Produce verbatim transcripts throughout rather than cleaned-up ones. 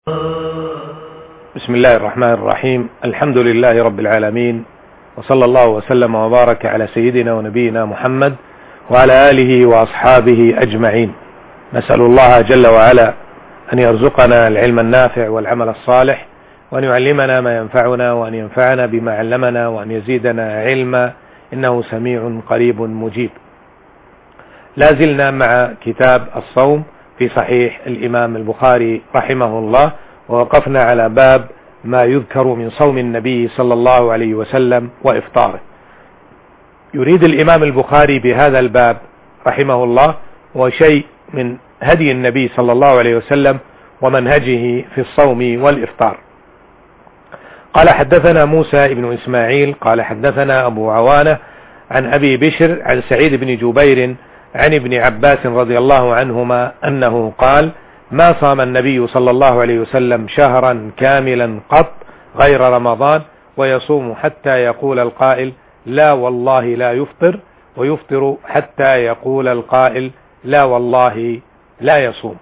بسم الله الرحمن الرحيم. الحمد لله رب العالمين، وصلى الله وسلم وبارك على سيدنا ونبينا محمد وعلى آله وأصحابه أجمعين. نسأل الله جل وعلا أن يرزقنا العلم النافع والعمل الصالح، وأن يعلمنا ما ينفعنا، وأن ينفعنا بما علمنا، وأن يزيدنا علما، إنه سميع قريب مجيب. لا زلنا مع كتاب الصوم في صحيح الإمام البخاري رحمه الله، ووقفنا على باب ما يذكر من صوم النبي صلى الله عليه وسلم وإفطاره. يريد الإمام البخاري بهذا الباب رحمه الله وشيء من هدي النبي صلى الله عليه وسلم ومنهجه في الصوم والإفطار. قال: حدثنا موسى بن إسماعيل قال حدثنا أبو عوانة عن أبي بشر عن سعيد بن جبير عن ابن عباس رضي الله عنهما أنه قال: ما صام النبي صلى الله عليه وسلم شهرا كاملا قط غير رمضان، ويصوم حتى يقول القائل: لا والله لا يفطر، ويفطر حتى يقول القائل: لا والله لا يصوم.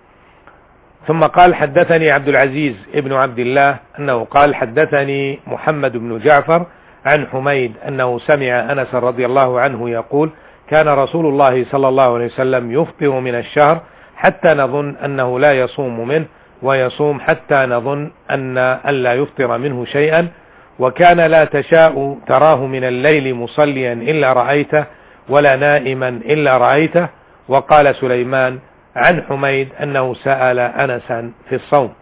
ثم قال: حدثني عبد العزيز ابن عبد الله أنه قال: حدثني محمد بن جعفر عن حميد أنه سمع أنس رضي الله عنه يقول: كان رسول الله صلى الله عليه وسلم يفطر من الشهر حتى نظن أنه لا يصوم منه، ويصوم حتى نظن أن ألا يفطر منه شيئا، وكان لا تشاء تراه من الليل مصليا إلا رأيته، ولا نائما إلا رأيته. وقال سليمان عن حميد أنه سأل أنسا في الصوم.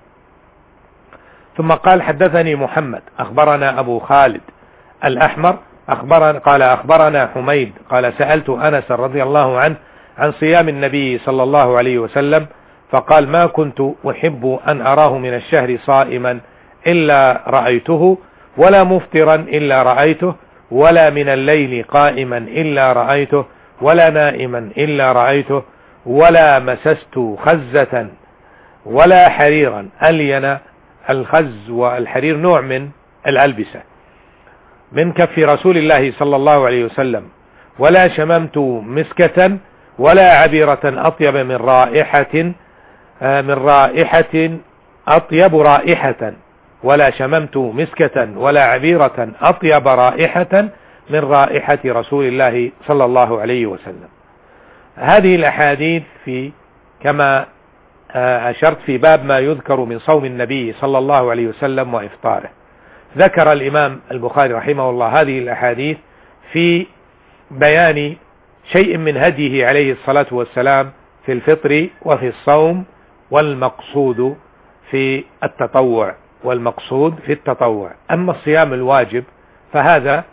ثم قال: حدثني محمد أخبرنا أبو خالد الأحمر أخبرنا قال أخبرنا حميد قال: سألت أنس رضي الله عنه عن صيام النبي صلى الله عليه وسلم، فقال: ما كنت أحب أن أراه من الشهر صائما إلا رأيته، ولا مفطرا إلا رأيته، ولا من الليل قائما إلا رأيته، ولا نائما إلا رأيته، ولا مسست خزة ولا حريرا ألين. الخز والحرير نوع من الألبسة من كف رسول الله صلى الله عليه وسلم، ولا شممت مسكة ولا عبيرة أطيب من رائحة من رائحة أطيب رائحة ولا شممت مسكة ولا عبيرة أطيب رائحة من رائحة رسول الله صلى الله عليه وسلم. هذه الأحاديث في كما أشرت في باب ما يذكر من صوم النبي صلى الله عليه وسلم وإفطاره. ذكر الإمام البخاري رحمه الله هذه الأحاديث في بيان شيء من هديه عليه الصلاة والسلام في الفطر وفي الصوم، والمقصود في التطوع والمقصود في التطوع. أما الصيام الواجب فهذا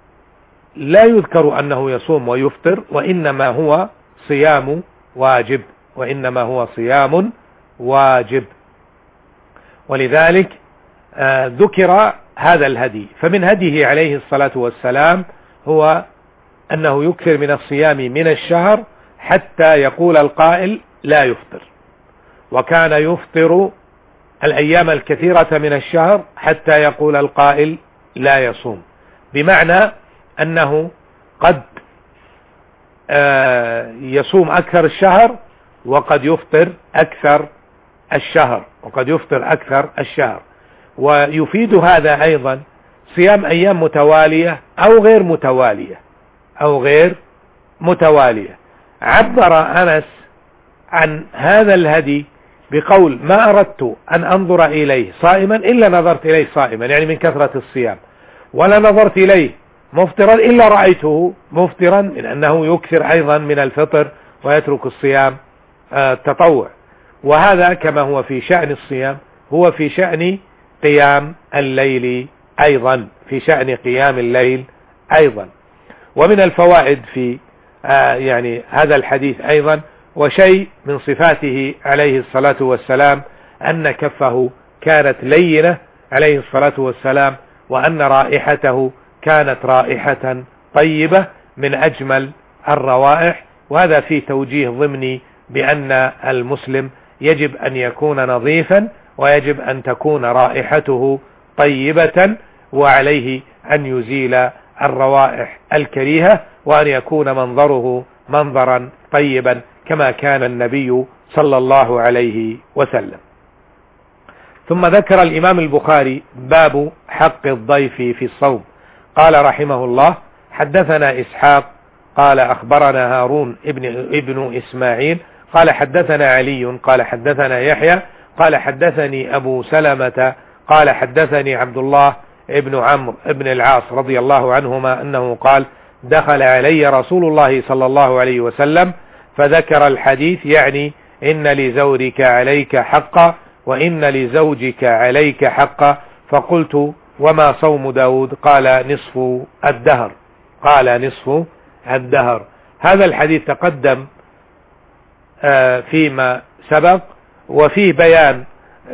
لا يذكر أنه يصوم ويفطر، وإنما هو صيام واجب وإنما هو صيام واجب ولذلك آه ذكر هذا الهدي. فمن هديه عليه الصلاة والسلام هو أنه يكثر من الصيام من الشهر حتى يقول القائل: لا يفطر. وكان يفطر الأيام الكثيرة من الشهر حتى يقول القائل: لا يصوم، بمعنى أنه قد يصوم أكثر الشهر، وقد يفطر أكثر الشهر وقد يفطر أكثر الشهر. ويفيد هذا أيضا صيام أيام متوالية أو غير متوالية أو غير متوالية. عبر أنس عن هذا الهدي بقول: ما أردت أن أنظر إليه صائما إلا نظرت إليه صائما، يعني من كثرة الصيام، ولا نظرت إليه مفطرا إلا رأيته مفطرا، من أنه يكثر أيضا من الفطر ويترك الصيام التطوع. وهذا كما هو في شأن الصيام هو في شأن قيام الليل أيضا في شأن قيام الليل أيضا. ومن الفوائد في آه يعني هذا الحديث أيضا وشيء من صفاته عليه الصلاة والسلام أن كفه كانت لينة عليه الصلاة والسلام، وأن رائحته كانت رائحة طيبة من أجمل الروائح. وهذا فيه توجيه ضمني بأن المسلم يجب أن يكون نظيفا، ويجب أن تكون رائحته طيبة، وعليه أن يزيل الروائح الكريهة، وأن يكون منظره منظرا طيبا كما كان النبي صلى الله عليه وسلم. ثم ذكر الإمام البخاري باب حق الضيف في الصوم. قال رحمه الله: حدثنا إسحاق قال أخبرنا هارون ابن, ابن إسماعيل قال حدثنا علي قال حدثنا يحيى قال حدثني أبو سلمة قال حدثني عبد الله ابن عمرو ابن العاص رضي الله عنهما أنه قال: دخل علي رسول الله صلى الله عليه وسلم فذكر الحديث، يعني إن لزوجك عليك حقا وإن لزوجك عليك حقا. فقلت: وما صوم داود؟ قال: نصف الدهر. قال: نصف الدهر. هذا الحديث تقدم فيما سبق، وفيه بيان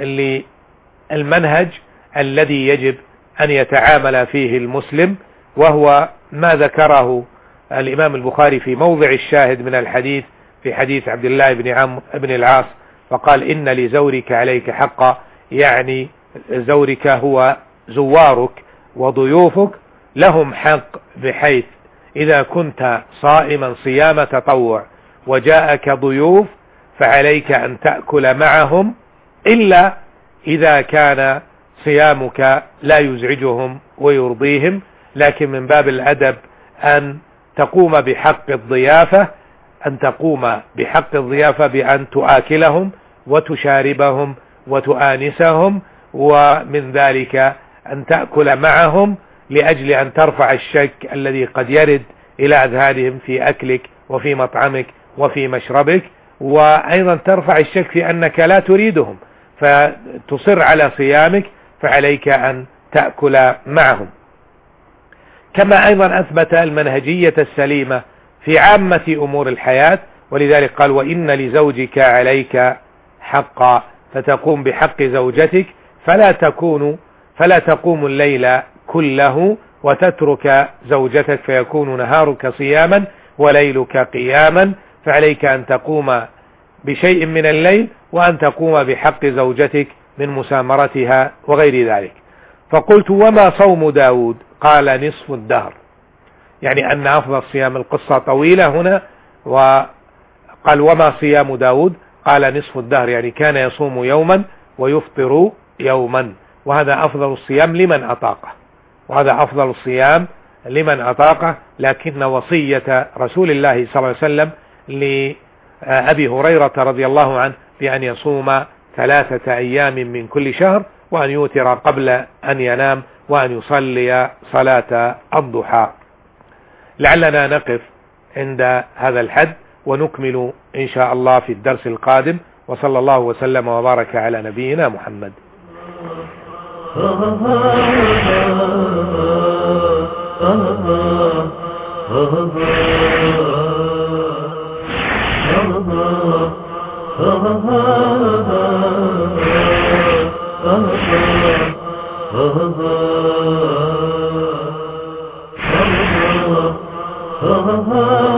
للمنهج الذي يجب أن يتعامل فيه المسلم، وهو ما ذكره الإمام البخاري في موضع الشاهد من الحديث في حديث عبد الله بن عمرو بن العاص، فقال: إن لزورك عليك حقا، يعني زورك هو زوارك وضيوفك لهم حق، بحيث إذا كنت صائما صيام تطوع وجاءك ضيوف فعليك أن تأكل معهم، إلا إذا كان صيامك لا يزعجهم ويرضيهم، لكن من باب الأدب أن تقوم بحق الضيافة أن تقوم بحق الضيافة بأن تآكلهم وتشاربهم وتؤانسهم، ومن ذلك أن تأكل معهم لأجل أن ترفع الشك الذي قد يرد إلى أذهانهم في أكلك وفي مطعمك وفي مشربك، وأيضا ترفع الشك في أنك لا تريدهم فتصر على صيامك، فعليك أن تأكل معهم. كما أيضا أثبت المنهجية السليمة في عامة أمور الحياة، ولذلك قال: وإن لزوجك عليك حقا، فتقوم بحق زوجتك، فلا تكون فلا تقوم الليل كله وتترك زوجتك فيكون نهارك صياما وليلك قياما، فعليك أن تقوم بشيء من الليل وأن تقوم بحق زوجتك من مسامرتها وغير ذلك. فقلت: وما صوم داود؟ قال: نصف الدهر، يعني أن أفضل صيام. القصة طويلة هنا، وقال: وما صيام داود؟ قال: نصف الدهر، يعني كان يصوم يوما ويفطر يوما، وهذا أفضل الصيام لمن أطاقه، وهذا أفضل الصيام لمن أطاقه. لكن وصية رسول الله صلى الله عليه وسلم لأبي هريرة رضي الله عنه بأن يصوم ثلاثة أيام من كل شهر، وأن يوتر قبل أن ينام، وأن يصلي صلاة الضحى. لعلنا نقف عند هذا الحد ونكمل إن شاء الله في الدرس القادم، وصلى الله وسلم وبارك على نبينا محمد. Oh